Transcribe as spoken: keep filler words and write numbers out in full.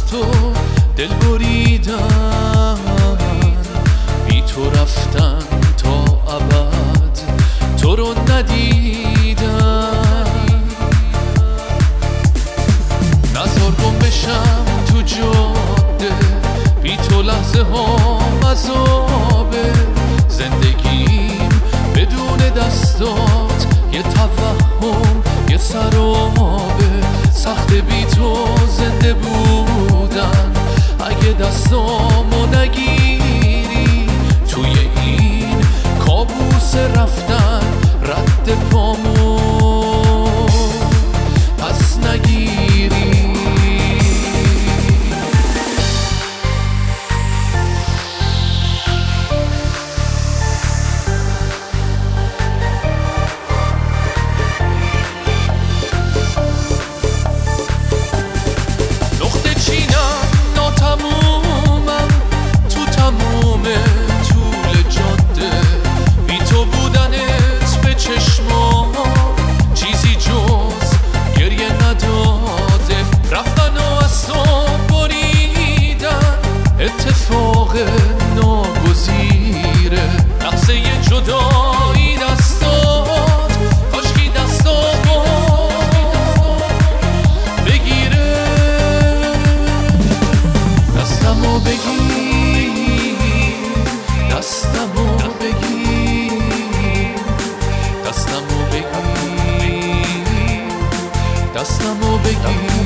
تو دل بریدن، بی تو رفتن تا ابد تو رو ندیدن. نزار گم بشم تو جاده، بی تو لحظه ها عذابه. زندگیم بدون دستات یه توهم، یه سرابه. سخت بی تو زنده بودن، اگه دستامو نگیری توی این کابوس رفتن. رد پامو پس نگیری. چیزی جز گریه نداده، رفتن و از تو بریدن. اتفاق ناگزیره لحظه جدایی دستات، کاشکی دستامو بگیره. دستمو بگیر، دستمو بگیر، دستمو بگیر، دستمو بگیر.